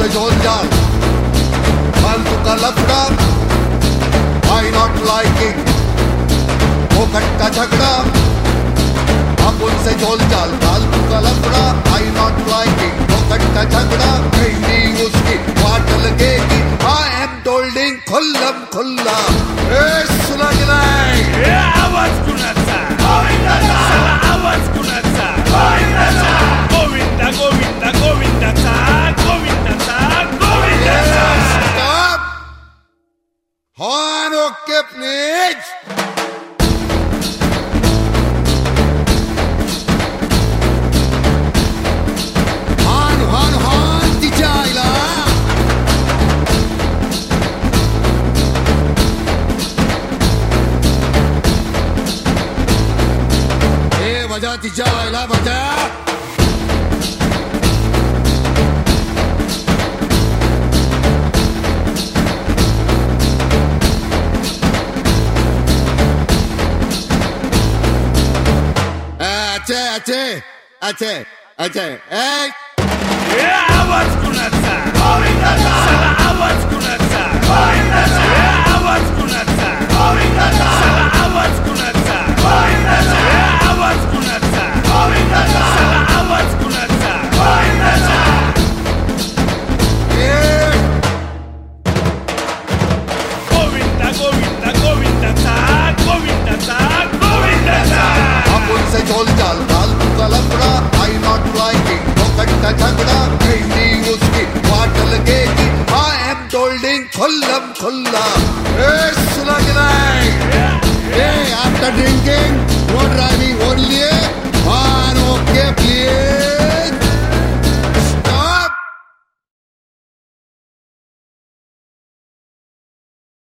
से झोल जाल फालतू का लफड़ा आई नॉट लाइकिंग फोकट का झगड़ा अपुन से झोल जाल फालतू का लफड़ा आई नॉट लाइकिंग फोकट का झगड़ा ट्रेनिंग उसकी वाट लगेगी आई एम टोल्डिंग खुल्लम खुल्ला सुना की नाही आवाज कुणाचा साला आवाज कुणाचा गोविंदा गोविंदा गोविंदाचा गोविंदाचा गोविंदाचा stop horn okay please horn तिच्या आईला बजा तिच्या आईला बजा अच्छे आवाज कुणाचा साला आवाज कुणाचा आवाज कुणाचा साला आवाज कुणाचा आवाज कुणाचा साला आवाज कुणाचा गोविंदा गोविंदा गोविंदाचा गोविंदाचा गोविंदाचा अपुन से झोल जाल फालतू का लफड़ा आई नॉट लाइकिंग फोकट का झगड़ा ट्रेनिंग उसकी वाट लगेगी आई एम टोल्डिंग खुल्लम खुल्ला सुना की नाही after drinking no driving only